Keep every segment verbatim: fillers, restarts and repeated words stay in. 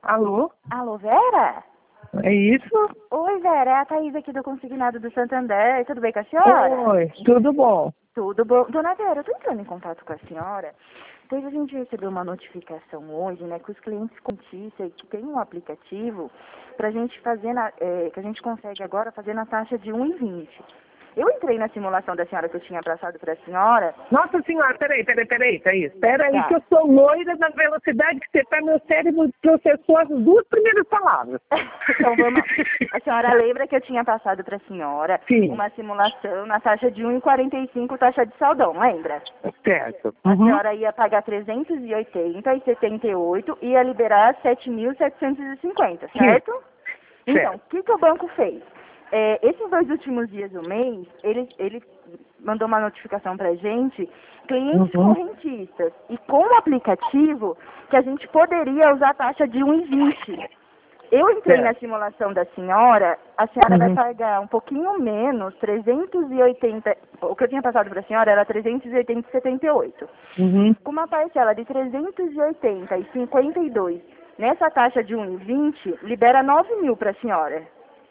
Alô? Alô, Vera? É isso? Oi, Vera, é a Thaís aqui do Consignado do Santander. Tudo bem com a senhora? Oi, tudo bom? Tudo bom. Dona Vera, eu tô entrando em contato com a senhora. Pois a gente recebeu uma notificação hoje, né, que os clientes com notícia que tem um aplicativo pra gente fazer, na, é, que a gente consegue agora fazer na taxa de um e vinte. Eu entrei na simulação da senhora que eu tinha passado pra senhora. Nossa senhora, peraí, peraí, peraí, Thaís. Peraí Tá. que eu sou loira na velocidade que você tá, meu cérebro processou as duas primeiras palavras. Então vamos. A senhora lembra que eu tinha passado para a senhora Sim. uma simulação na taxa de um e quarenta e cinco, taxa de saldão, lembra? Certo. A Uhum. senhora ia pagar trezentos e oitenta e setenta e oito e ia liberar sete mil setecentos e cinquenta, certo? Então, o que, que o banco fez? É, esses dois últimos dias do mês, ele, ele mandou uma notificação pra gente, clientes Uhum. correntistas, e com o aplicativo, que a gente poderia usar a taxa de um e vinte. Eu entrei na Certo. simulação da senhora, a senhora Uhum. vai pagar um pouquinho menos, trezentos e oitenta, o que eu tinha passado para a senhora era trezentos e oitenta e setenta e oito. Uhum. Com uma parcela de trezentos e oitenta e cinquenta e dois, nessa taxa de um e vinte, libera nove mil para a senhora.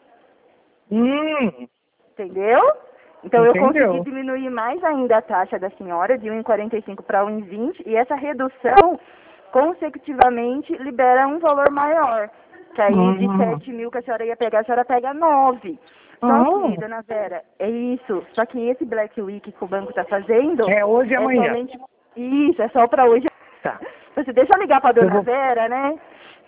Hum. Entendeu? Então eu Entendeu? consegui diminuir mais ainda a taxa da senhora de um e quarenta e cinco para um e vinte e essa redução consecutivamente libera um valor maior. Que aí de Uhum. sete mil que a senhora ia pegar, a senhora pega nove. Só que, Ah, dona Vera, é isso. Só que esse Black Week que o banco está fazendo é hoje e é amanhã. somente. Isso, é só para hoje. Tá. Você deixa eu ligar para Eu dona vou... Vera, né?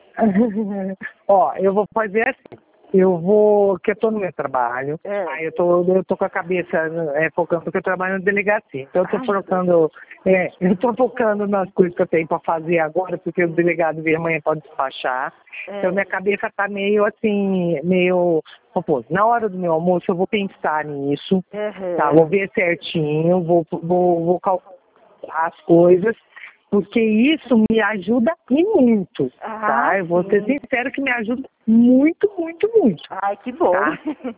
Ó, eu vou fazer assim. Eu vou, que eu tô no meu trabalho, É. aí eu tô, eu tô com a cabeça é, focando, porque eu trabalho na delegacia. Então eu tô Ai, meu Deus. focando, é, eu tô focando nas coisas que eu tenho para fazer agora, porque o delegado vem amanhã pode despachar. É. Então minha cabeça tá meio assim, meio, pô, na hora do meu almoço eu vou pensar nisso, Uhum. tá? Vou ver certinho, vou, vou, vou calcular as coisas, porque isso me ajuda e muito, Ah, tá? Eu vou ser sim. sincero que me ajuda muito, muito, muito. Ai, que bom. Tá?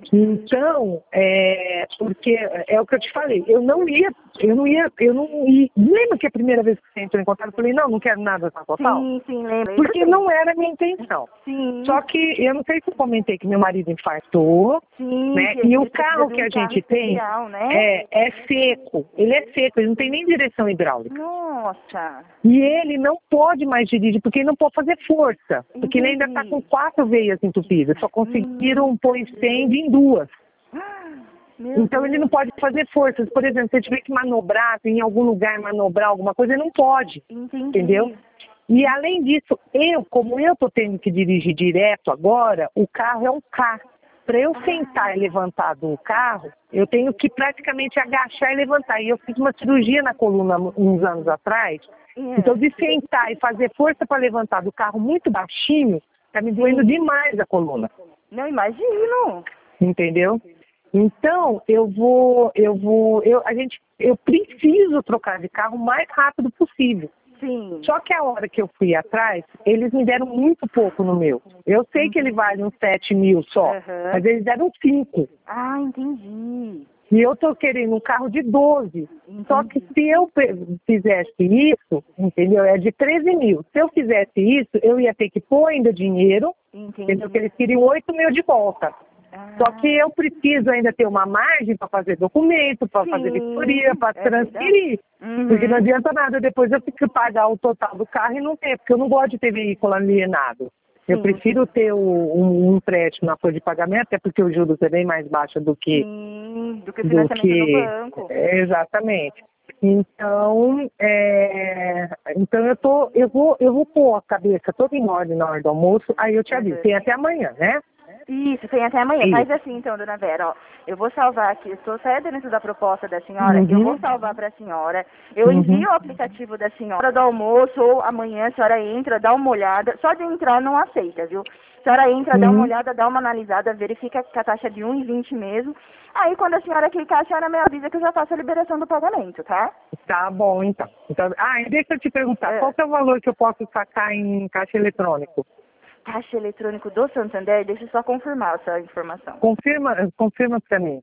Então, é, porque é o que eu te falei, eu não ia, eu não ia, eu não ia. Lembra que a primeira vez que você entrou em contato, eu falei, não, não quero nada com a Total? Sim, sim, lembro. Porque não era a minha intenção. Sim, Só que eu não sei se eu comentei que meu marido infartou, sim, né? que E ele o precisa carro de que um a carro gente tem especial, né? é, é seco. Ele é seco, ele não tem nem direção hidráulica. Nossa. E ele não pode mais dirigir, porque ele não pode fazer força. Porque ele ainda está com quatro veias entupidas. Só conseguiram pôr stand em duas. Meu Então ele não Deus. pode fazer forças. Por exemplo, se ele tiver que manobrar, em algum lugar manobrar alguma coisa, ele não pode. Entendi. Entendeu? E além disso, eu, como eu estou tendo que dirigir direto agora, o carro é um K. Para eu sentar e levantar do carro, eu tenho que praticamente agachar e levantar. E eu fiz uma cirurgia na coluna uns anos atrás. É. Então, de sentar e fazer força para levantar do carro muito baixinho, está me doendo demais a coluna. Não imagino. Entendeu? Então, eu vou, eu vou, eu, a gente, eu preciso trocar de carro o mais rápido possível. Sim. Só que a hora que eu fui atrás, eles me deram muito pouco no meu. Eu sei que ele vale uns sete mil só, Uhum. mas eles deram cinco. Ah, entendi. E eu tô querendo um carro de doze. Só que se eu pe- fizesse isso, entendeu? É de treze mil. Se eu fizesse isso, eu ia ter que pôr ainda dinheiro, Entendi. entendeu? Porque eles queriam oito mil de volta. Ah, Só que eu preciso ainda ter uma margem para fazer documento, para fazer sim, vistoria, para é transferir. Uhum. Porque não adianta nada, depois eu fico pagar o total do carro e não ter, porque eu não gosto de ter veículo alienado. Eu Sim, prefiro ter o, um, um empréstimo na folha de pagamento, até porque o juros é bem mais baixo do que... Sim, do que Do financiamento no que banco. é, exatamente. Então, é, então eu, tô, eu, vou, eu vou pôr a cabeça toda em ordem na hora do almoço, aí eu te aviso. Uhum. Tem até amanhã, né? Isso, tem até amanhã. Isso. Faz assim então, dona Vera, ó. Eu vou salvar aqui, eu estou saindo dentro da proposta da senhora, eu vou Uhum. salvar para a senhora. Eu Uhum. envio o aplicativo da senhora do almoço ou amanhã a senhora entra, dá uma olhada. Só de entrar não aceita, viu? A senhora entra, dá uma Uhum. olhada, dá uma analisada, verifica que a taxa é de um e vinte mesmo. Aí quando a senhora clicar, a senhora me avisa que eu já faço a liberação do pagamento, tá? Tá bom, então. então. Ah, e deixa eu te perguntar, É. qual que é o valor que eu posso sacar em caixa eletrônico? Caixa eletrônico do Santander, deixa eu só confirmar essa informação. Confirma, confirma para mim.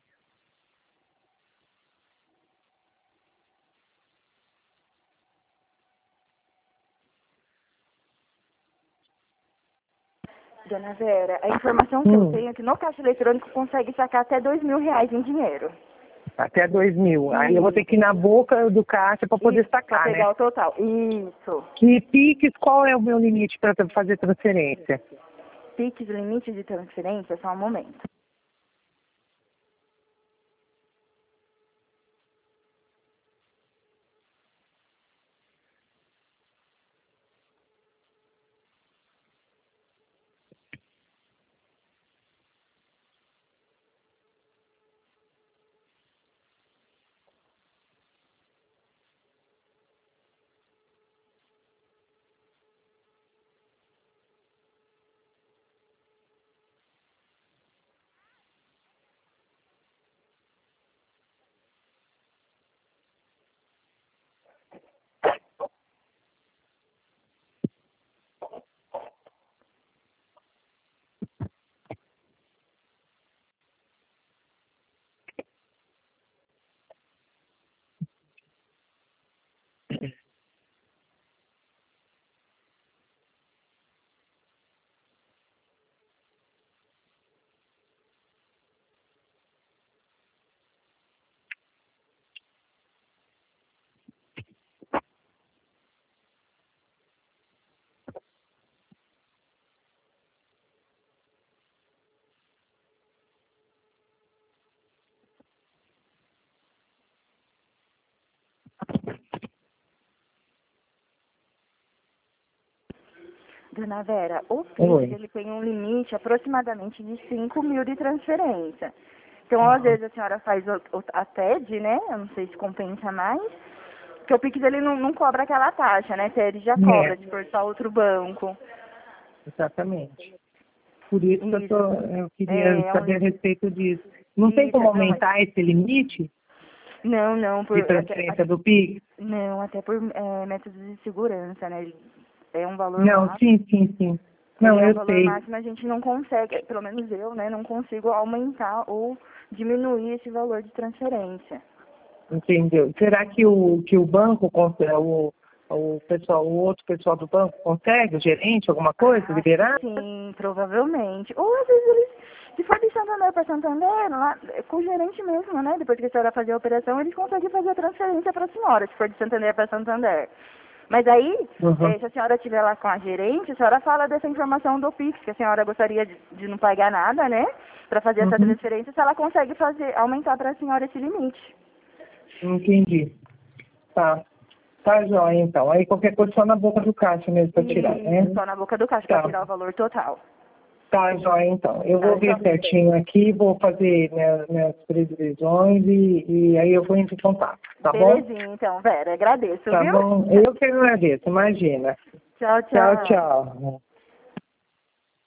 Dona Vera, a informação que Hum. eu tenho é que no caixa eletrônico consegue sacar até dois mil reais em dinheiro. Até dois mil. Aí eu vou ter que ir na boca do caixa para poder Isso, sacar, pra pegar né? o total. Isso. E Pix, qual é o meu limite para fazer transferência? Pix, limite de transferência, só um momento. Dona Vera, o Oi. Pix, ele tem um limite aproximadamente de cinco mil de transferência. Então, às vezes, a senhora faz o, o, a T E D, né? Eu não sei se compensa mais. Porque o Pix, ele não, não cobra aquela taxa, né? A T E D já cobra, É. se for só outro banco. Exatamente. Por isso, que eu, Isso. tô, eu queria É, é um saber a limite. respeito disso. Não tem Isso, como não, aumentar esse limite Não, não, por, de até, transferência do Pix? não, até por é, métodos de segurança, né? É um valor Não, máximo. sim, sim, sim. Não, É um eu valor sei. máximo, a gente não consegue, pelo menos eu, né? Não consigo aumentar ou diminuir esse valor de transferência. Entendeu? Será que o, que o banco, consegue, o, o, pessoal, o outro pessoal do banco consegue, o gerente, alguma coisa, Acho que liberar? sim, provavelmente. Ou às vezes eles, se for de Santander para Santander, lá, com o gerente mesmo, né? Depois que a senhora fazer a operação, eles conseguem fazer a transferência para a senhora, se for de Santander para Santander. Mas aí, Uhum. eh, se a senhora estiver lá com a gerente, a senhora fala dessa informação do Pix, que a senhora gostaria de, de não pagar nada, né? Para fazer essa Uhum. transferência, se ela consegue fazer, aumentar para a senhora esse limite. Entendi. Tá. Tá jóia, então. Aí qualquer coisa só na boca do caixa mesmo para tirar, né? Isso, só na boca do caixa, para Tá. tirar o valor total. Tá jóia, então. Eu Tá, vou ver então, certinho aqui, vou fazer minhas, minhas previsões e, e aí eu vou entrar em contato, tá bom? belezinha, então, Vera, agradeço, Tá viu? bom? Eu que agradeço, imagina. Tchau, Tchau, tchau. tchau.